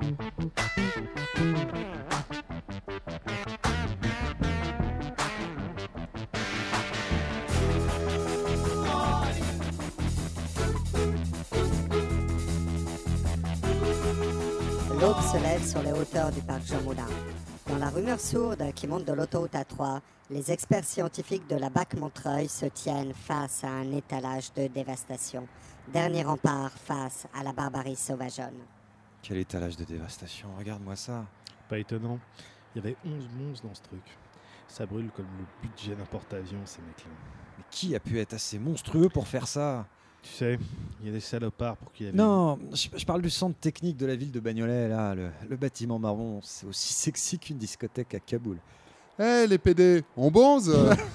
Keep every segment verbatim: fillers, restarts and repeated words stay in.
L'aube se lève sur les hauteurs du parc Jean Moulin. Dans la rumeur sourde qui monte de l'autoroute A trois, les experts scientifiques de la B A C Montreuil se tiennent face à un étalage de dévastation. Dernier rempart face à la barbarie sauvageonne. Quel étalage de dévastation, regarde-moi ça. Pas étonnant, il y avait onze monstres dans ce truc. Ça brûle comme le budget d'un porte-avions, ces mecs-là. Mais qui a pu être assez monstrueux pour faire ça? Tu sais, il y a des salopards pour qui y avait... Non, je, je parle du centre technique de la ville de Bagnolet, là, le, le bâtiment marron. C'est aussi sexy qu'une discothèque à Kaboul. Hé, hey, les P D, on bonze.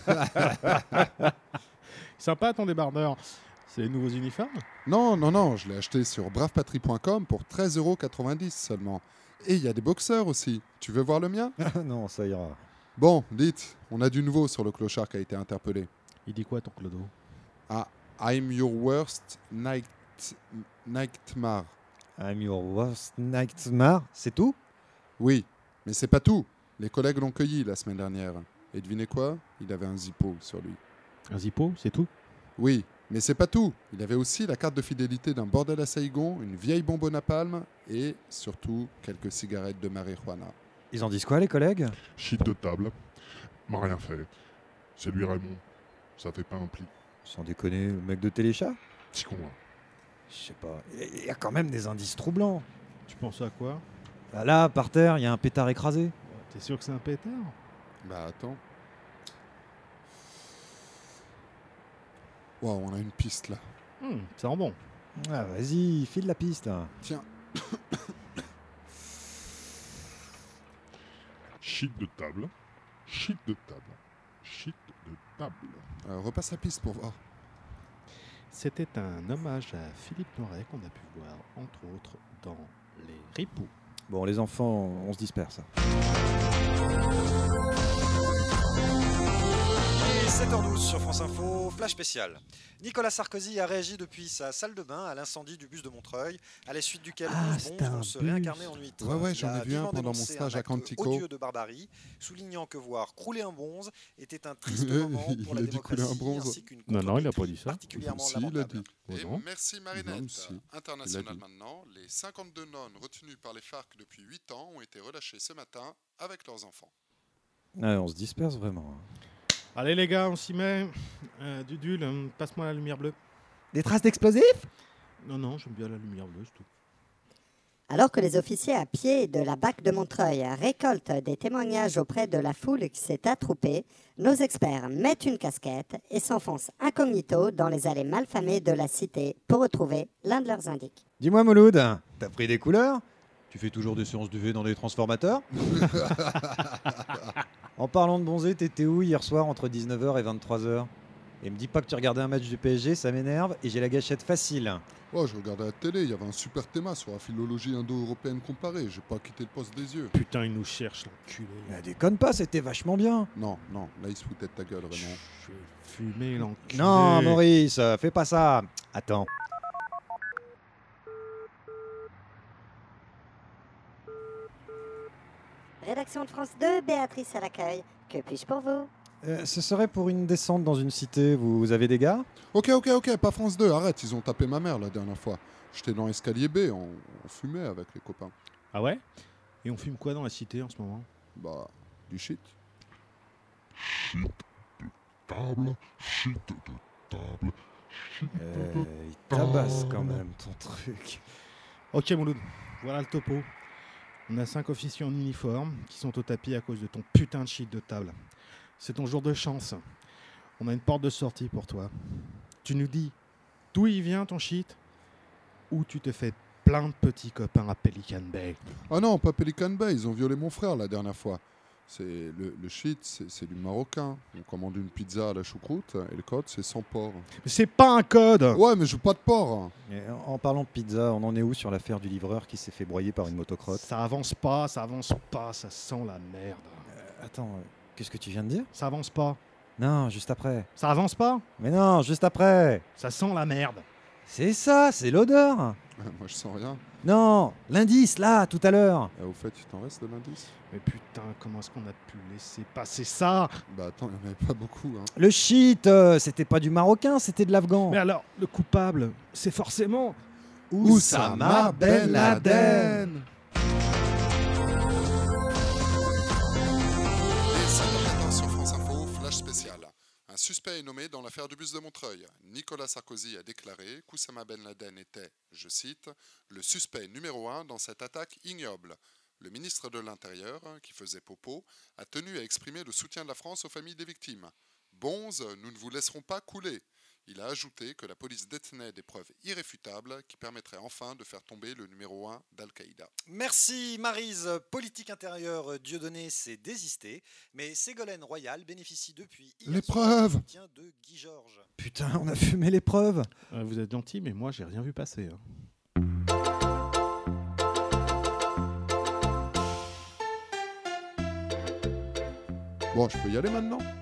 Sympa ton débardeur. C'est les nouveaux uniformes? Non, non, non, je l'ai acheté sur brave patrie point com pour treize euros quatre-vingt-dix seulement. Et il y a des boxeurs aussi. Tu veux voir le mien? Non, ça ira. Bon, dites, on a du nouveau sur le clochard qui a été interpellé. Il dit quoi ton clodo? Ah, I'm your worst night... nightmare. I'm your worst nightmare, c'est tout? Oui, mais c'est pas tout. Les collègues l'ont cueilli la semaine dernière. Et devinez quoi? Il avait un Zippo sur lui. Un Zippo, c'est tout? Oui, mais c'est pas tout. Il avait aussi la carte de fidélité d'un bordel à Saigon, une vieille bombe au napalm et surtout quelques cigarettes de marijuana. Ils en disent quoi, les collègues? Shit de table. M'a rien fait. C'est lui Raymond. Ça fait pas un pli. Sans déconner, le mec de Téléchat? Petit con, là. Je sais pas. Il y a quand même des indices troublants. Tu penses à quoi? Bah là, par terre, il y a un pétard écrasé. T'es sûr que c'est un pétard? Bah attends. Waouh, on a une piste là. Mmh, ça rend bon. Ah, vas-y, file la piste. Tiens. Shit de table. Shit de table. Shit de table. Euh, repasse la piste pour voir. C'était un hommage à Philippe Noiret qu'on a pu voir, entre autres, dans Les Ripoux. Bon, les enfants, on se disperse. sept heures douze sur France Info, flash spécial. Nicolas Sarkozy a réagi depuis sa salle de bain à l'incendie du bus de Montreuil, à la suite duquel Ah, onze c'était bonzes un vont se bus. réincarner en huîtres. Ouais, ouais, Il j'en a ai vu un vivement pendant mon dénoncé stage un à acte Quantico. odieux de barbarie, soulignant que voir crouler un bonze était un triste moment Il pour la a dit couler un démocratie, bronze. ainsi qu'une Non, non, il a pas contre-culture dit ça. particulièrement Si, il a lamentable. dit. Oh Et non. merci Non, Marinette. si. International Il a dit. maintenant, les cinquante-deux nonnes retenues par les FARC depuis huit ans ont été relâchées ce matin avec leurs enfants. Ouais, on se disperse vraiment. Allez les gars, on s'y met. Euh, Dudule, euh, passe-moi la lumière bleue. Des traces d'explosifs? Non, non, j'aime bien la lumière bleue, c'est tout. Alors que les officiers à pied de la B A C de Montreuil récoltent des témoignages auprès de la foule qui s'est attroupée, nos experts mettent une casquette et s'enfoncent incognito dans les allées malfamées de la cité pour retrouver l'un de leurs indices. Dis-moi, Mouloud, t'as pris des couleurs? Tu fais toujours des séances d'U V dans des transformateurs? En parlant de bonzé, t'étais où hier soir entre dix-neuf heures et vingt-trois heures? Et me dis pas que tu regardais un match du P S G, ça m'énerve et j'ai la gâchette facile. Oh, je regardais la télé, il y avait un super thème sur la philologie indo-européenne comparée. J'ai pas quitté le poste des yeux. Putain, il nous cherche, l'enculé. Mais déconne pas, c'était vachement bien. Non, non, là il se foutait de ta gueule, Raymond. Je vais fumer, l'enculé. Non, Maurice, fais pas ça. Attends. Rédaction de France deux, Béatrice à l'accueil. Que puis-je pour vous? Euh, ce serait pour une descente dans une cité. Vous avez des gars? Ok, ok, ok, pas France deux, arrête, ils ont tapé ma mère la dernière fois. J'étais dans l'escalier B, on, on fumait avec les copains. Ah ouais? Et on fume quoi dans la cité en ce moment? Bah, du shit. Table. Shit de table. Shit Euh, de il tabasse quand même ton truc. Ok, Mouloud, voilà le topo. On a cinq officiers en uniforme qui sont au tapis à cause de ton putain de shit de table. C'est ton jour de chance. On a une porte de sortie pour toi. Tu nous dis d'où il vient ton shit ou tu te fais plein de petits copains à Pelican Bay. Ah non, pas Pelican Bay, ils ont violé mon frère la dernière fois. C'est le, le shit, c'est c'est du marocain. On commande une pizza à la choucroute et le code c'est sans porc. Mais c'est pas un code. Ouais, mais je veux pas de porc. Et en en parlant de pizza, on en est où sur l'affaire du livreur qui s'est fait broyer par une motocrotte? Ça avance pas, ça avance pas, ça sent la merde. Euh, Attends, euh, qu'est-ce que tu viens de dire? Ça avance pas. Non, juste après. Ça avance pas. Mais non, juste après. Ça sent la merde. C'est ça, c'est l'odeur. Moi, je sens rien. Non, l'indice, là, tout à l'heure. Ah, au fait, il t'en reste de l'indice? Mais putain, comment est-ce qu'on a pu laisser passer ça? Bah attends, il n'y en avait pas beaucoup. Hein. Le shit, euh, c'était pas du marocain, c'était de l'afghan. Mais alors, le coupable, c'est forcément Oussama Ben Laden. Et cinq heures quatorze sur France Info, flash spécial. Un suspect est nommé dans l'affaire du bus de Montreuil. Nicolas Sarkozy a déclaré qu'Oussama Ben Laden était, je cite, le suspect numéro un dans cette attaque ignoble. Le ministre de l'Intérieur, qui faisait popo, a tenu à exprimer le soutien de la France aux familles des victimes. Bonze, nous ne vous laisserons pas couler. Il a ajouté que la police détenait des preuves irréfutables qui permettraient enfin de faire tomber le numéro un d'Al-Qaïda. Merci Maryse. Politique intérieure, Dieudonné s'est désisté, mais Ségolène Royal bénéficie depuis hier L'épreuve soir du soutien de Guy Georges. Putain, on a fumé l'épreuve. Euh, vous êtes gentil, mais moi, j'ai rien vu passer. hein. Bon, je peux y aller maintenant?